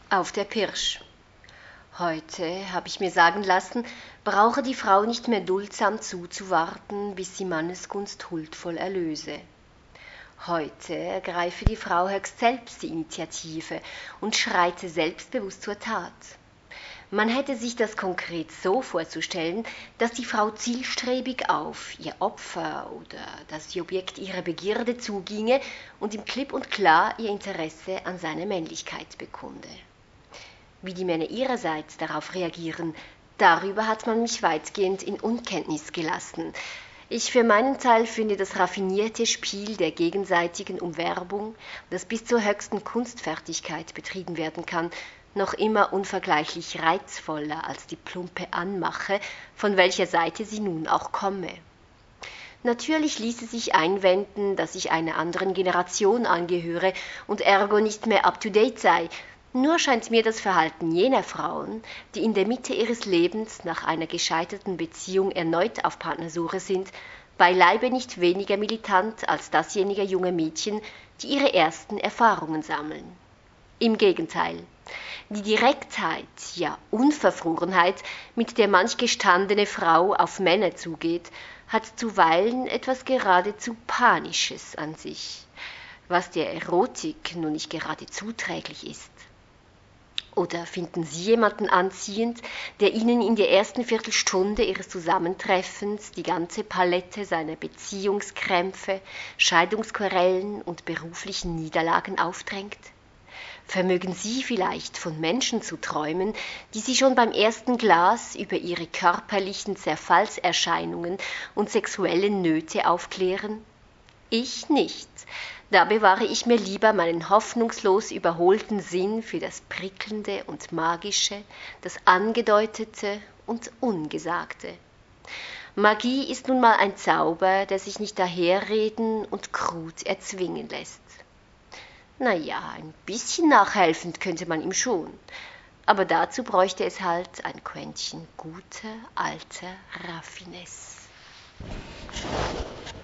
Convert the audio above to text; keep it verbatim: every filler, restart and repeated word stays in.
Auf der Pirsch. Heute, habe ich mir sagen lassen, brauche die Frau nicht mehr duldsam zuzuwarten, bis sie Mannesgunst huldvoll erlöse. Heute ergreife die Frau höchst selbst die Initiative und schreite selbstbewusst zur Tat. Man hätte sich das konkret so vorzustellen, dass die Frau zielstrebig auf ihr Opfer oder das Objekt ihrer Begierde zuginge und ihm klipp und klar ihr Interesse an seiner Männlichkeit bekunde. Wie die Männer ihrerseits darauf reagieren, darüber hat man mich weitgehend in Unkenntnis gelassen. Ich für meinen Teil finde das raffinierte Spiel der gegenseitigen Umwerbung, das bis zur höchsten Kunstfertigkeit betrieben werden kann, noch immer unvergleichlich reizvoller als die plumpe Anmache, von welcher Seite sie nun auch komme. Natürlich ließe sich einwenden, dass ich einer anderen Generation angehöre und ergo nicht mehr up-to-date sei. Nur scheint mir das Verhalten jener Frauen, die in der Mitte ihres Lebens nach einer gescheiterten Beziehung erneut auf Partnersuche sind, beileibe nicht weniger militant als dasjenige junge Mädchen, die ihre ersten Erfahrungen sammeln. Im Gegenteil, die Direktheit, ja Unverfrorenheit, mit der manch gestandene Frau auf Männer zugeht, hat zuweilen etwas geradezu Panisches an sich, was der Erotik nun nicht gerade zuträglich ist. Oder finden Sie jemanden anziehend, der Ihnen in der ersten Viertelstunde Ihres Zusammentreffens die ganze Palette seiner Beziehungskrämpfe, Scheidungsquerellen und beruflichen Niederlagen aufdrängt? Vermögen Sie vielleicht von Menschen zu träumen, die Sie schon beim ersten Glas über ihre körperlichen Zerfallserscheinungen und sexuellen Nöte aufklären? Ich nicht. Da bewahre ich mir lieber meinen hoffnungslos überholten Sinn für das Prickelnde und Magische, das Angedeutete und Ungesagte. Magie ist nun mal ein Zauber, der sich nicht daherreden und krud erzwingen lässt. Na ja, ein bisschen nachhelfend könnte man ihm schon, aber dazu bräuchte es halt ein Quäntchen guter, alter Raffinesse.